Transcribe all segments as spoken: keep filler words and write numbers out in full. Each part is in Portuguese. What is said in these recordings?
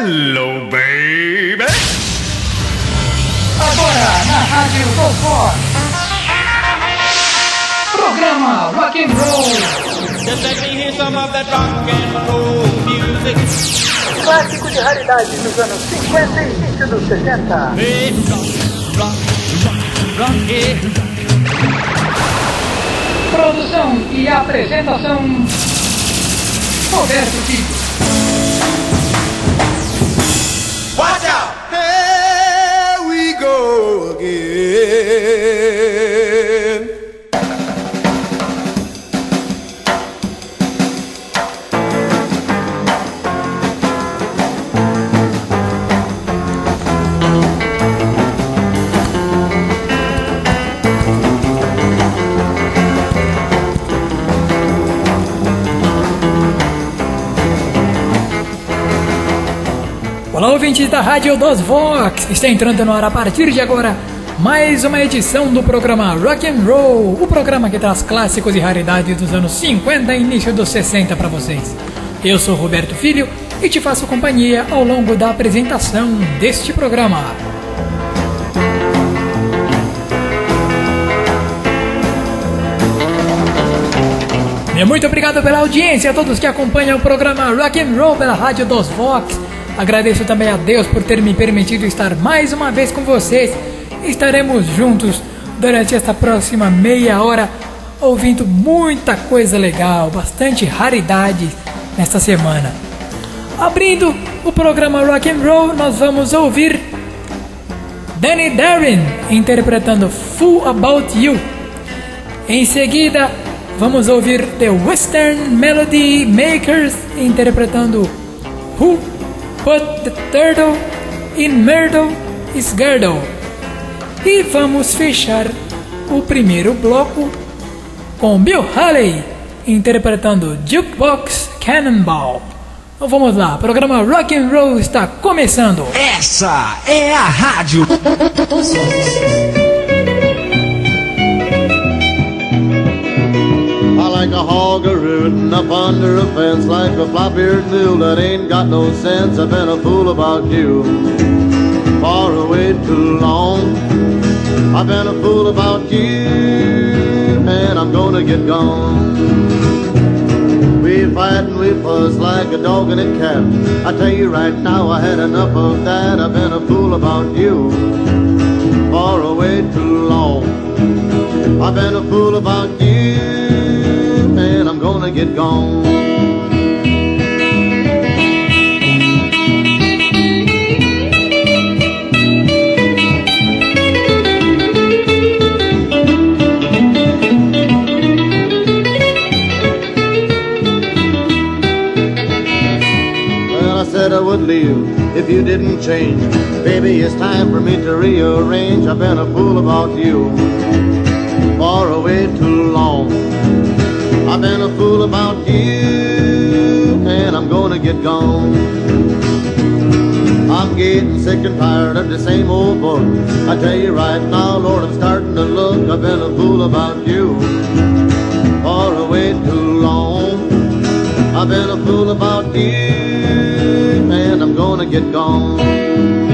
Hello, baby! Agora na Rádio Vovó, programa Rock and Roll. Just let me hear some of that rock and roll music. Clássico de raridade dos anos cinquenta e início dos sessenta. Hey, rock, rock, rock, rock, yeah. Produção e apresentação Roberto Filho. Watch out! Here we go again. Olá, ouvintes da Rádio dos Vox! Está entrando no ar a partir de agora mais uma edição do programa Rock and Roll, o programa que traz clássicos e raridades dos anos cinquenta e início dos sessenta para vocês. Eu sou Roberto Filho e te faço companhia ao longo da apresentação deste programa. E muito obrigado pela audiência a todos que acompanham o programa Rock and Roll pela Rádio dos Vox. Agradeço também a Deus por ter me permitido estar mais uma vez com vocês. Estaremos juntos durante esta próxima meia hora, ouvindo muita coisa legal, bastante raridades nesta semana. Abrindo o programa Rock and Roll, nós vamos ouvir Danny Darren interpretando Fool About You. Em seguida, vamos ouvir The Western Melody Makers interpretando Who Put the Turtle in Myrtle is Girdle. E vamos fechar o primeiro bloco com Bill Haley interpretando Jukebox Cannonball. Então vamos lá, o programa Rock and Roll está começando. Essa é a Rádio dos Like a hog rootin' up under a fence, like a flop-eared mule that ain't got no sense. I've been a fool about you, far away too long. I've been a fool about you, and I'm gonna get gone. We fight and we fuss like a dog and a cat. I tell you right now, I had enough of that. I've been a fool about you, far away too long. I've been a fool about you, and I'm gonna get gone. Well, I said I would leave if you didn't change. Baby, it's time for me to rearrange. I've been a fool about you, far away too long. I've been a fool about you, and I'm gonna get gone. I'm getting sick and tired of the same old book. I tell you right now, Lord, I'm starting to look. I've been a fool about you, far away too long. I've been a fool about you, and I'm gonna get gone.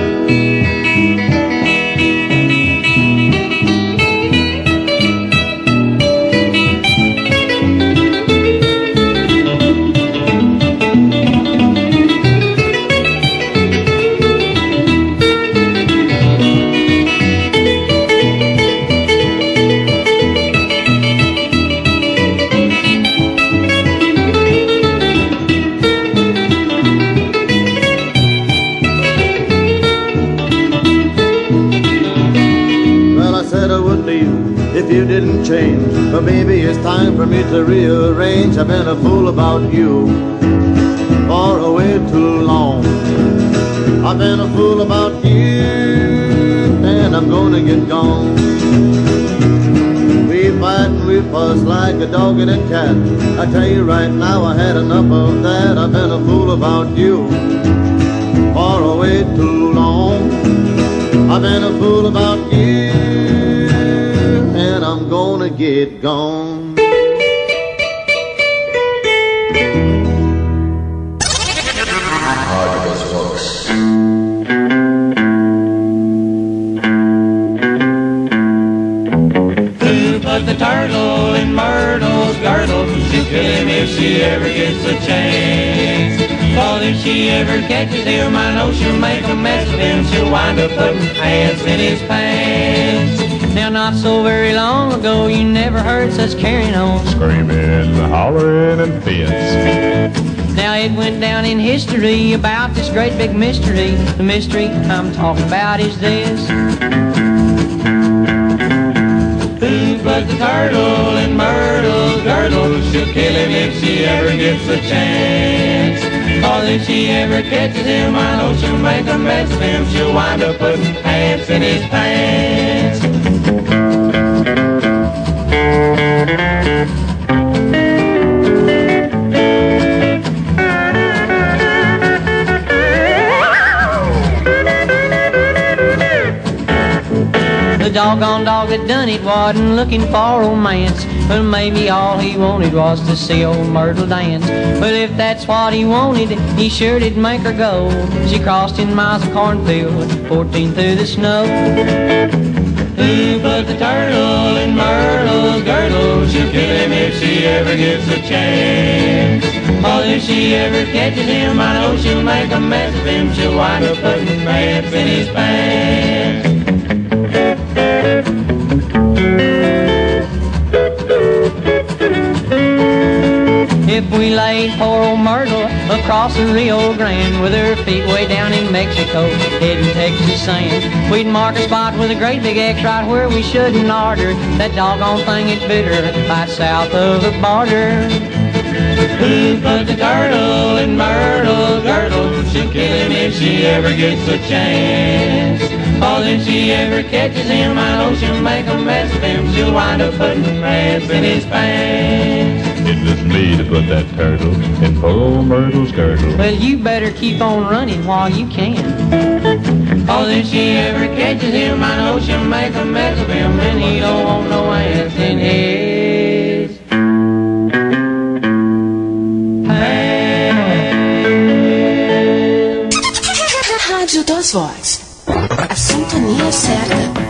If you didn't change, but baby, it's time for me to rearrange. I've been a fool about you, far away too long. I've been a fool about you, and I'm gonna get gone. We fight and we fuss like a dog and a cat. I tell you right now, I had enough of that. I've been a fool about you, far away too long. I've been a fool about you, and I'm gonna get gone. Rádio dos Vox. she ever gets a chance. Cause if she ever catches him, I know she'll make a mess of him. She'll wind up putting ants in his pants. Now not so very long ago, you never heard such carrying on. Screaming, hollering, and fence. Now it went down in history about this great big mystery. The mystery I'm talking about is this. Who put the turtle in Myrtle's girdle? She'll kill him if she ever gets a chance. Cause if she ever catches him, I know she'll make a mess of him. She'll wind up putting ants in his pants. The doggone dog that done it wasn't looking for romance, but maybe all he wanted was to see old Myrtle dance. But if that's what he wanted, he sure did make her go. She crossed in miles of cornfield, fourteen through the snow. Who put the turtle in Myrtle's girdle? She'll kill him if she ever gets a chance. Cause if she ever catches him, I know she'll make a mess of him. She'll wind up putting ants in his pants. If we laid poor old Myrtle across the Rio Grande, with her feet way down in Mexico, heading Texas sand, we'd mark a spot with a great big X right where we shouldn't order. That doggone thing is bitter, right south of the border. Who put the turtle in Myrtle's girdle? She'll kill him if she ever gets a chance. Cause if she ever catches him, I know she'll make a mess of him. She'll wind up putting ants in his pants. It was me to put that turtle in poor old Myrtle's girdle. Well, you better keep on running while you can. Cause if she ever catches him, I know she'll make a mess of him. And he don't want no ants in his pants. Rádio das Vozes. A sintonia certa.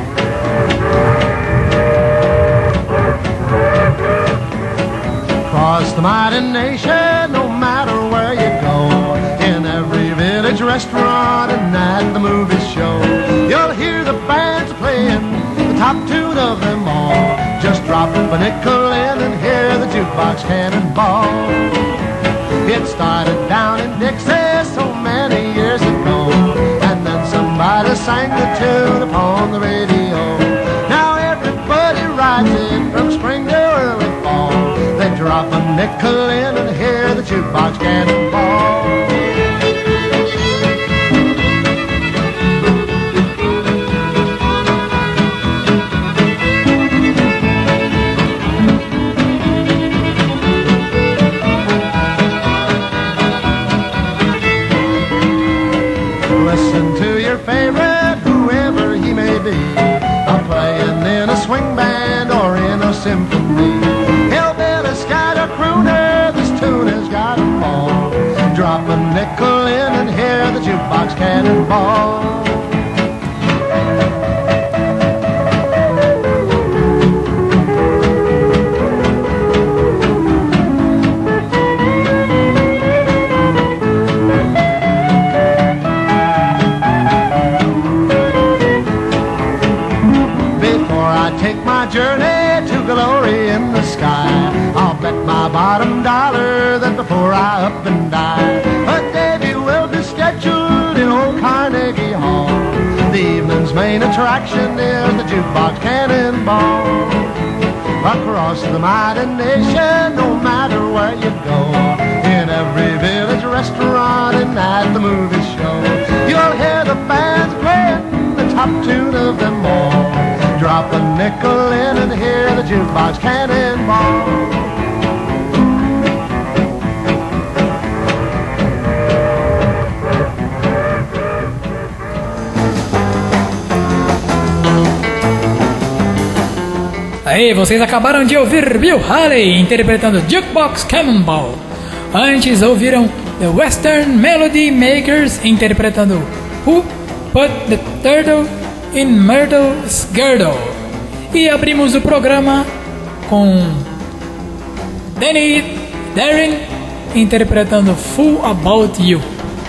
Across the mighty nation, no matter where you go, in every village restaurant and at the movie show, you'll hear the bands playing the top tune of them all. Just drop a nickel in and hear the jukebox cannonball. It started down in Dixie so many years ago, and then somebody sang the tune upon the radio. Now everybody rides it from spring to early fall. They drop a nickel in and hear the jukebox cannonball. Listen to your favorite, whoever he may be, a playing in a swing band or in a symphony. Hillbilly, scat or crooner, this tune has got 'em all. Drop a nickel in and hear the jukebox cannonball. Take my journey to glory in the sky, I'll bet my bottom dollar that before I up and die, a Davy will be scheduled in old Carnegie Hall. The evening's main attraction is the jukebox cannonball. Across the mighty nation, no matter where you go, in every village restaurant and at the movie show, you'll hear the bands playing the top tune of them all. Drop a nickel in and hear the jukebox cannonball. Aí, vocês acabaram de ouvir Bill Haley interpretando Jukebox Cannonball. Antes ouviram The Western Melody Makers interpretando Who Put the Turtle in Myrtle's Girdle. E abrimos o programa com Danny Darin, interpretando Fool About You.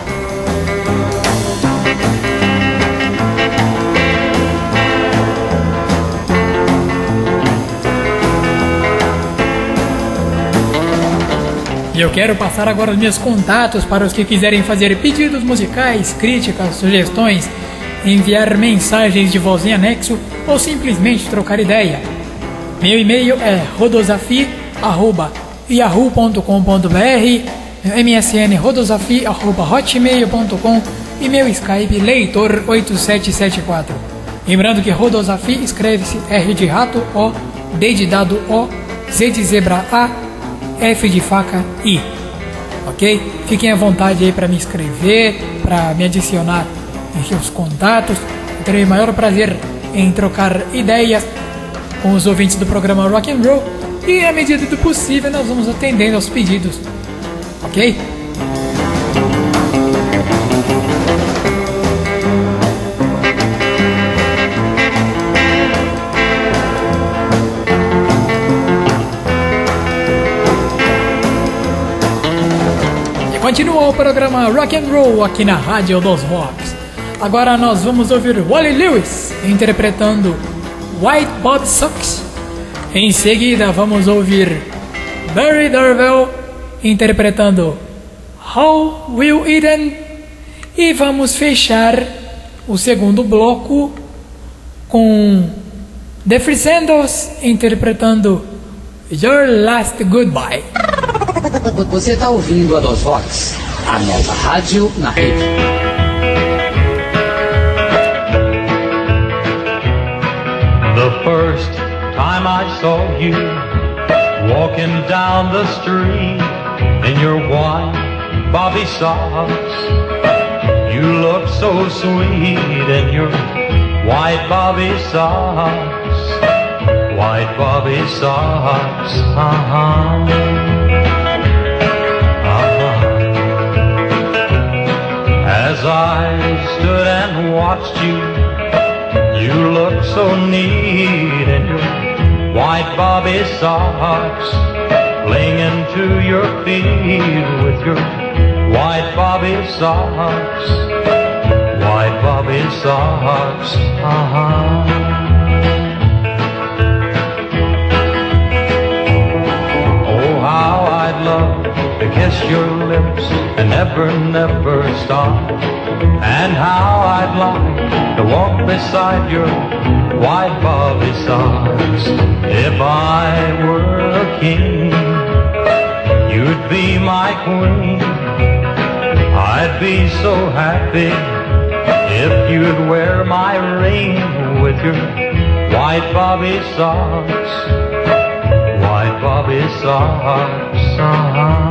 E eu quero passar agora os meus contatos para os que quiserem fazer pedidos musicais, críticas, sugestões, enviar mensagens de voz em anexo ou simplesmente trocar ideia. Meu e-mail é rodosafi arroba yahoo ponto com ponto br, meu M S N rodosafi arroba hotmail ponto com e meu Skype leitor oito sete sete quatro. Lembrando que Rodosafi escreve-se R de rato O, D de dado O, Z de zebra A, F de faca I, ok? Fiquem à vontade aí para me escrever, para me adicionar em seus contatos. Eu terei o maior prazer em trocar ideias com os ouvintes do programa Rock and Roll e, à medida do possível, nós vamos atendendo aos pedidos, ok? Continua o programa Rock and Roll aqui na Rádio dos Vox. Agora nós vamos ouvir Wally Lewis interpretando White Bob Sucks. Em seguida vamos ouvir Barry Darvell interpretando How Will Eden. E vamos fechar o segundo bloco com The Frisendos interpretando Your Last Goodbye. Você está ouvindo a Dos Vox, a nova rádio na rede. The first time I saw you walking down the street in your white bobby socks, you looked so sweet in your white bobby socks, white bobby socks, uh-huh. As I stood and watched you, you looked so neat in your white bobby socks, clinging to your feet with your white bobby socks, white bobby socks, uh-huh. Oh, how I'd love to kiss your lips and never, never stop. And how I'd like to walk beside your white bobby socks. If I were a king, you'd be my queen. I'd be so happy if you'd wear my ring with your white bobby socks, white bobby socks, uh-huh.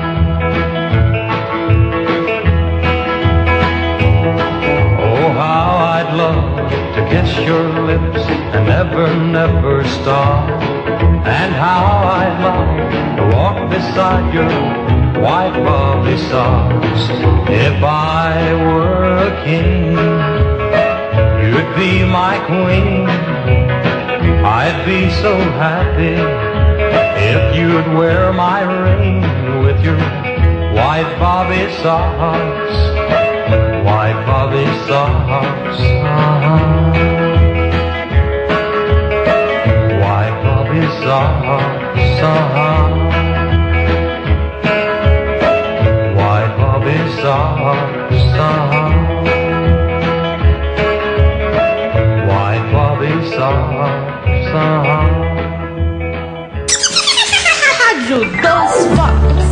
How I'd love to kiss your lips and never, never stop. And how I'd like to walk beside your white bobby socks. If I were a king, you'd be my queen. I'd be so happy if you'd wear my ring with your white bobby socks, white bobby socks, uh-huh. White bobby socks, uh-huh. White bobby socks, uh-huh. White bobby socks, uh-huh. Rádio dos Vox.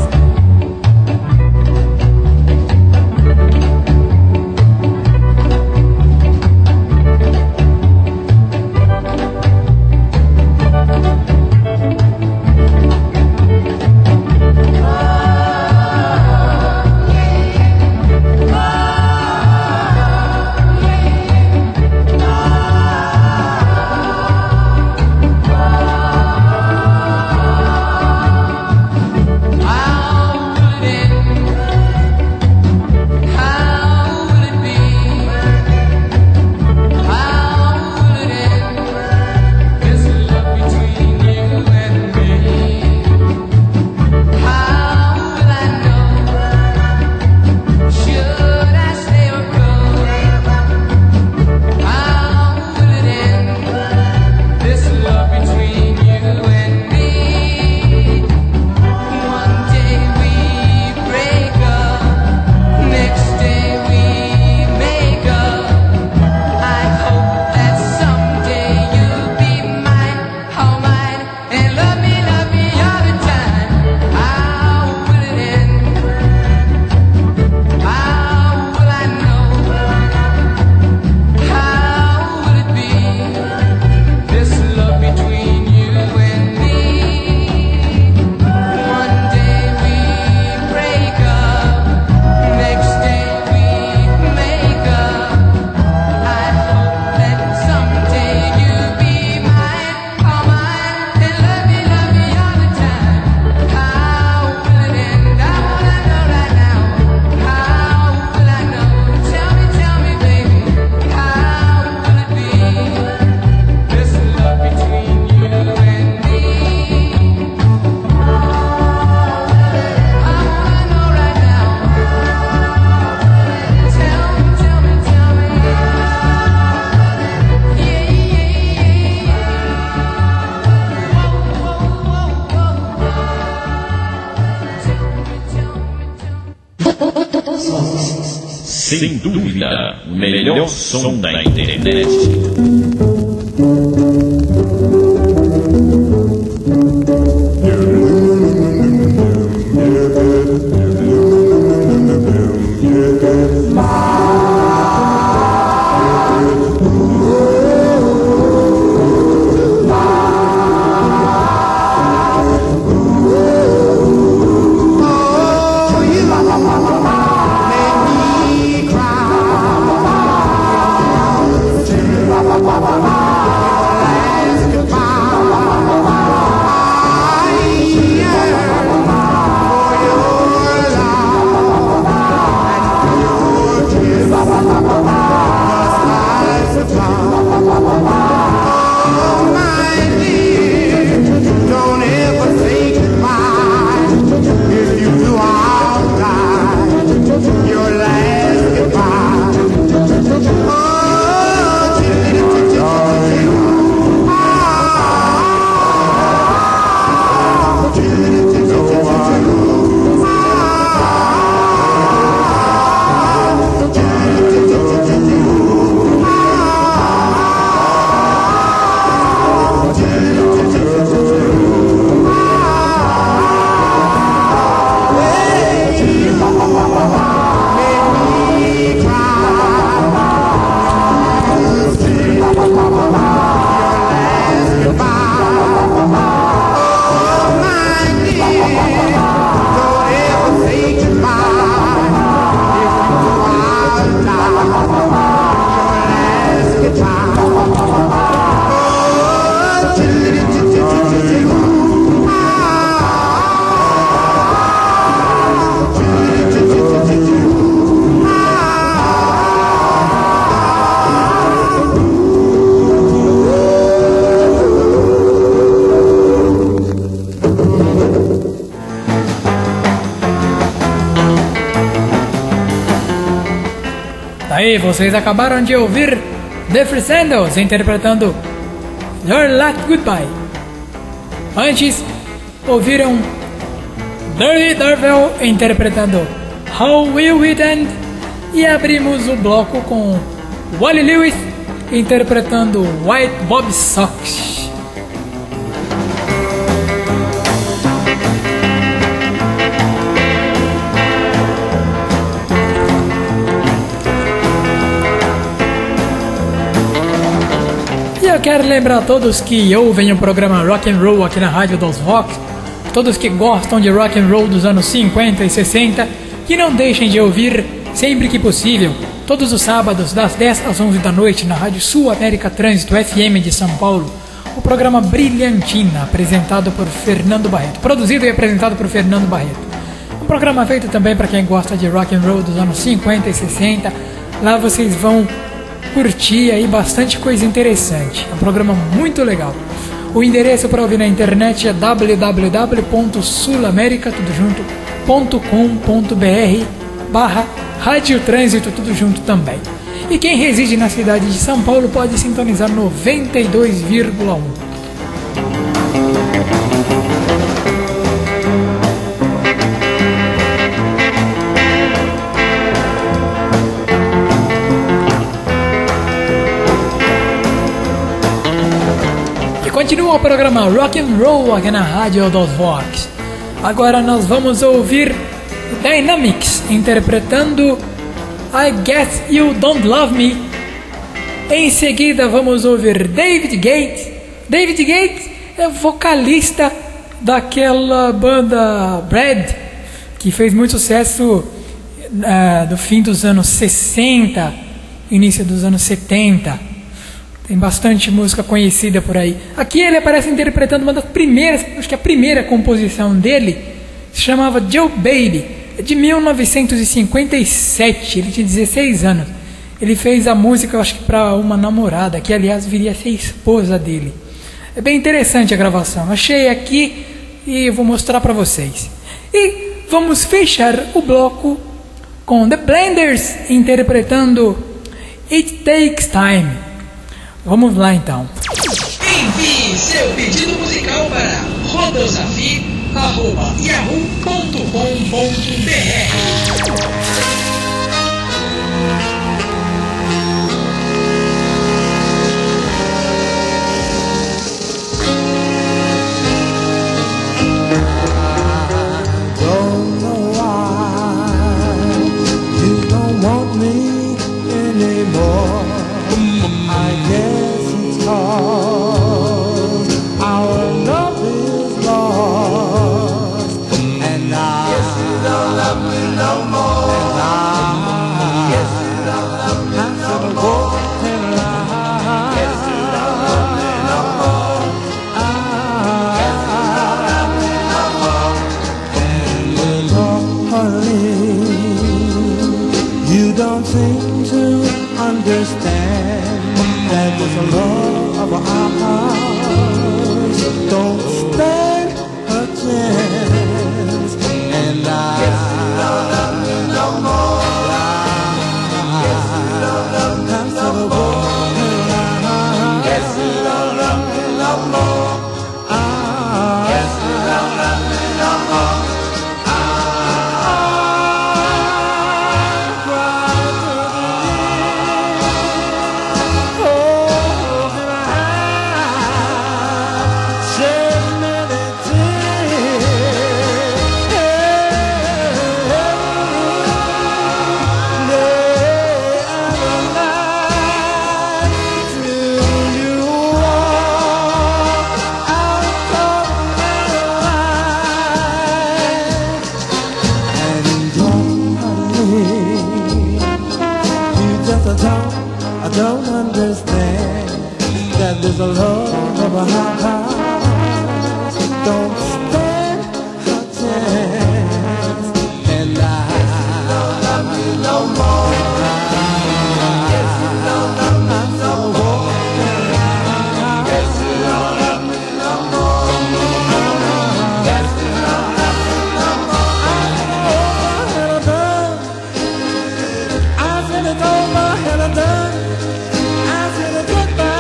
sem dúvida, o melhor som da internet. Aí, vocês acabaram de ouvir The Free Sandals interpretando Your Last Goodbye. Antes, ouviram Dirty Darvel interpretando How Will It End? E abrimos o bloco com Wally Lewis interpretando White Bob Sox. Eu quero lembrar a todos que ouvem o programa Rock and Roll aqui na Rádio dos Vox, todos que gostam de rock and roll dos anos cinquenta e sessenta, que não deixem de ouvir sempre que possível, todos os sábados das dez às onze da noite na Rádio Sul América Trânsito F M de São Paulo, o programa Brilhantina, apresentado por Fernando Barreto, produzido e apresentado por Fernando Barreto. Um programa feito também para quem gosta de rock and roll dos anos cinquenta e sessenta. Lá vocês vão curtir aí bastante coisa interessante. É um programa muito legal. O endereço para ouvir na internet é w w w ponto sulamerica tudo junto ponto com ponto b r barra Rádio Trânsito tudo junto também. E quem reside na cidade de São Paulo pode sintonizar noventa e dois vírgula um. Continua o programa Rock and Roll aqui na Rádio dos Vox. Agora nós vamos ouvir Dynamics interpretando I Guess You Don't Love Me. Em seguida vamos ouvir David Gates. David Gates é o vocalista daquela banda Brad, que fez muito sucesso uh, do fim dos anos sessenta, início dos anos setenta. Tem bastante música conhecida por aí. Aqui ele aparece interpretando uma das primeiras, acho que a primeira composição dele se chamava Joe Baby, de mil novecentos e cinquenta e sete. Ele tinha dezesseis anos. Ele fez a música, eu acho que para uma namorada, que aliás viria a ser esposa dele. É bem interessante a gravação. Achei aqui e vou mostrar para vocês. E vamos fechar o bloco com The Blenders interpretando It Takes Time. Vamos lá então. Envie seu pedido musical para rodosafi arroba yahoo ponto com ponto b r. seem to understand that with the love of our hearts don't stand a chance. And I don't love me no more. Yes, you don't love me no more. Yes, you don't love me no more. Yes, you don't love me no more. There's a love of a heart don't stand a chance. And I don't love you no more. Yes, you don't love me no more. Yes, you don't love me no more. Yes, you don't love me no more. I said it's over and I'm done. I said it's goodbye.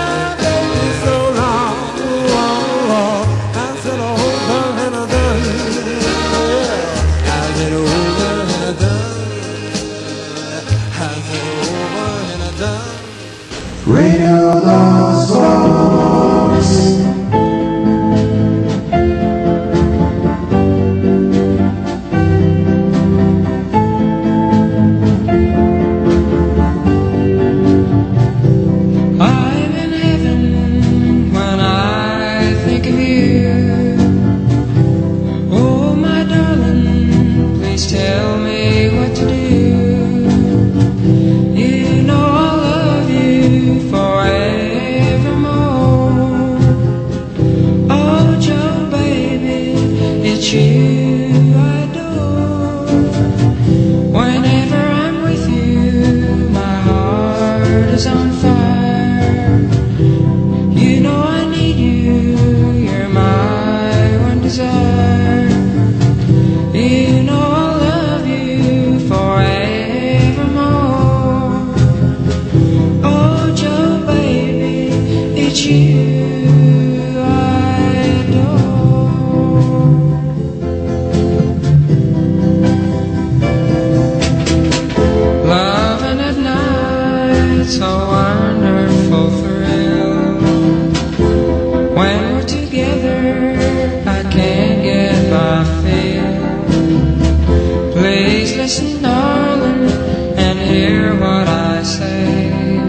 Radio Lost Vox. I'm in heaven when I think of you. Oh, my darling, please tell me what to do. You know I'll love you forevermore. Oh, Joe, baby, it's you I adore. Whenever I'm with you, my heart is on fire. You know I need you, you're my one desire. You know I'll love you forevermore. Oh, Joe, baby, it's you I adore. Loving at night, so wonderful thrill. When we're together, I can't get my fill. Please listen, darling, and hear what I say.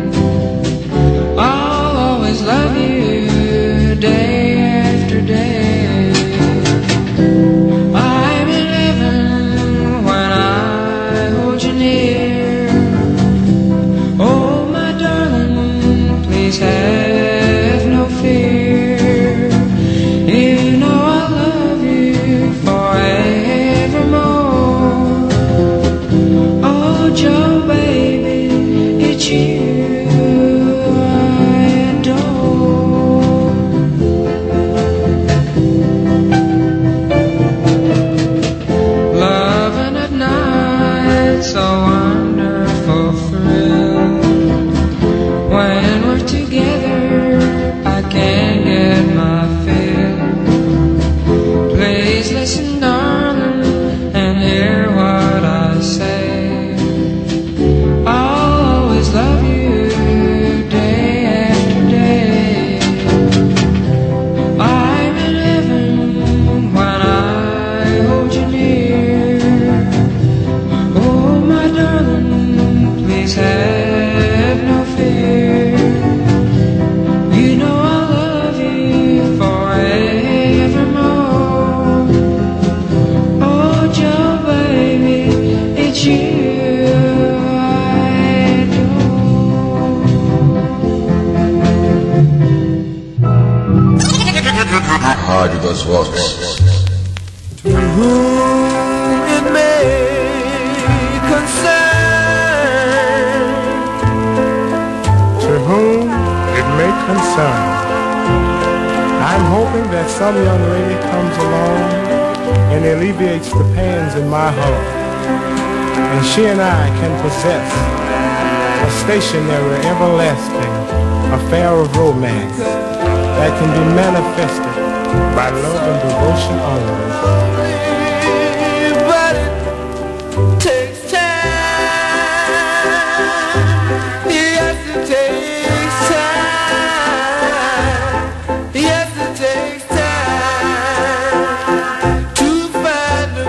I'll always love you day after day. I'm in heaven when I hold you near. Oh, my darling, please have no fear. You know I love you forevermore. Oh, Joe, baby, it's you I adore. Loving at night, so wonderful thrill. When we're together, I can't get my fill. Please listen, darling, and hear what I say. I'll always love you day after day. I'm in heaven when I hold you near. Oh, my darling, please have no fear. You know I'll love you forevermore. Oh, Joe, baby, it's you I adore. Rádio das Vox. To whom it may concern, concern. I'm hoping that some young lady comes along and alleviates the pains in my heart, and she and I can possess a stationary, everlasting affair of romance that can be manifested by love and devotion only. But it takes time. Yes, it takes time. Yes, it takes time to find a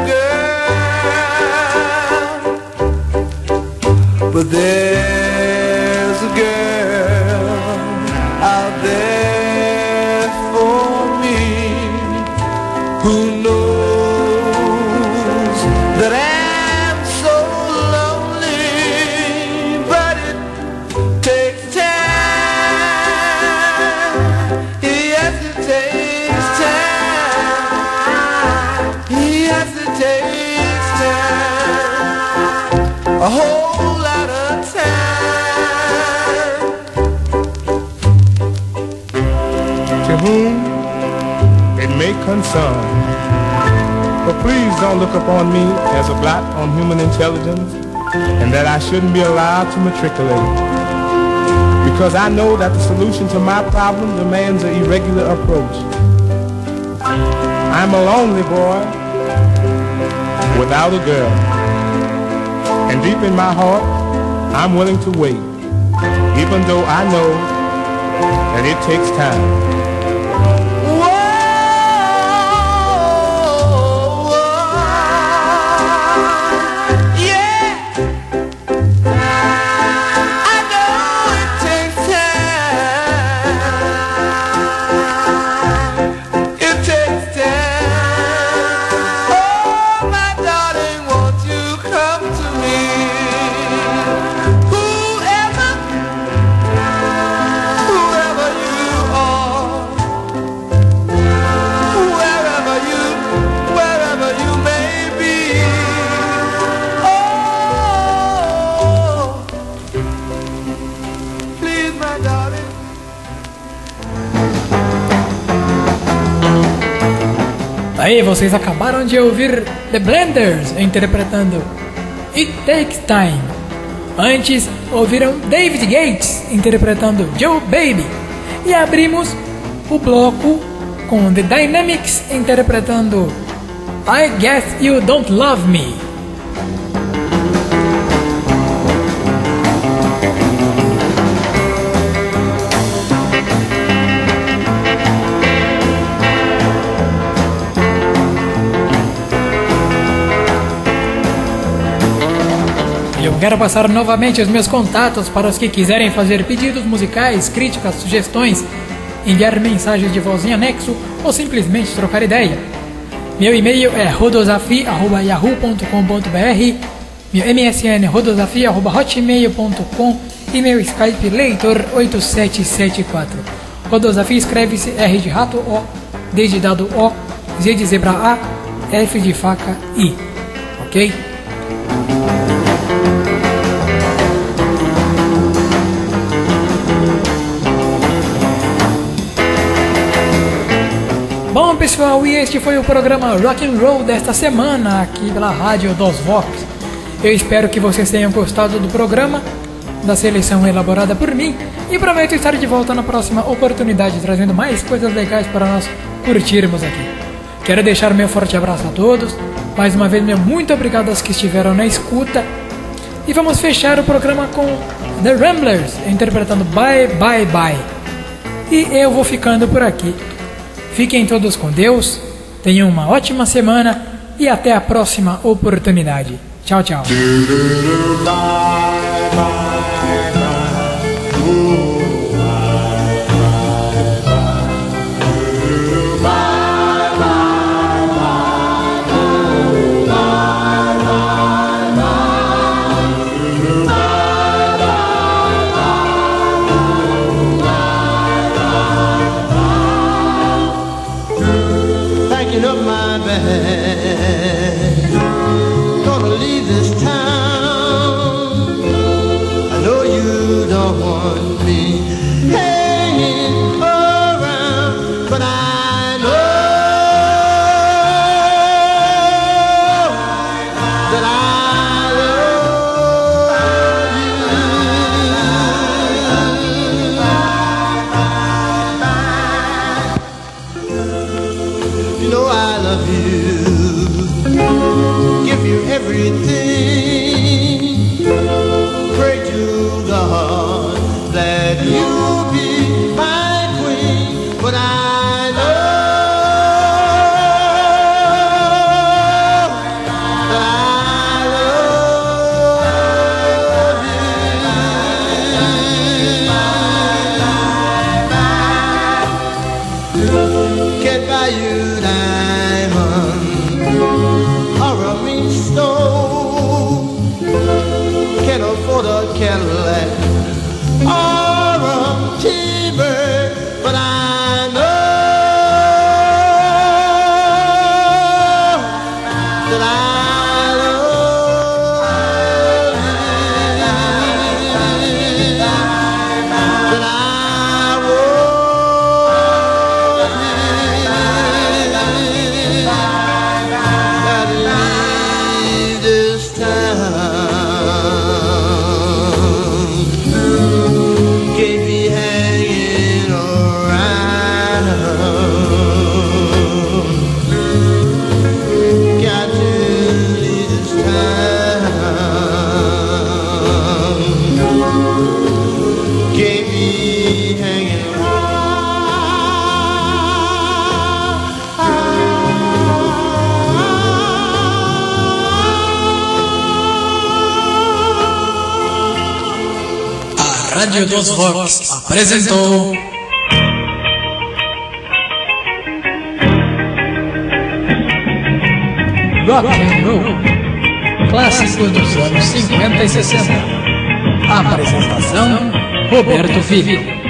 girl. But there's a girl out there for me who knows that I'm so lonely. But it takes time. Yes, it takes time. Yes, it takes time. A whole lot of time. To whom it may concern, but please don't look upon me as a blot on human intelligence and that I shouldn't be allowed to matriculate, because I know that the solution to my problem demands an irregular approach. I'm a lonely boy without a girl, and deep in my heart I'm willing to wait, even though I know that it takes time. Aí, vocês acabaram de ouvir The Blenders interpretando It Takes Time. Antes, ouviram David Gates interpretando Joe Baby. E abrimos o bloco com The Dynamics interpretando I Guess You Don't Love Me. Eu quero passar novamente os meus contatos para os que quiserem fazer pedidos musicais, críticas, sugestões, enviar mensagens de voz em anexo ou simplesmente trocar ideia. Meu e-mail é rodosafi arroba yahoo ponto com ponto br, meu M S N rodosafi arroba hotmail ponto com e meu Skype leitor oito sete sete quatro. Rodosafi escreve-se R de rato O, D de dado O, Z de zebra A, F de faca I. Ok? Bom, pessoal, e este foi o programa Rock and Roll desta semana aqui pela Rádio dos Vox. Eu espero que vocês tenham gostado do programa, da seleção elaborada por mim, e prometo estar de volta na próxima oportunidade trazendo mais coisas legais para nós curtirmos aqui. Quero deixar meu forte abraço a todos, mais uma vez meu muito obrigado aos que estiveram na escuta, e vamos fechar o programa com The Ramblers interpretando Bye Bye Bye. E eu vou ficando por aqui. Fiquem todos com Deus, tenham uma ótima semana e até a próxima oportunidade. Tchau, tchau. Gonna leave this town. that you'll be my queen, but I know that I love you. Can't buy you diamonds or a mean stone, can't afford a Cadillac or a T-bird, but I know that I love you, that I want you, gotta leave this town, can't be hanging around, got to leave this town, can't be hanging Rádio dos Vox apresentou Rock and Roll, clássicos dos anos cinquenta e sessenta. Apresentação: Roberto Filho.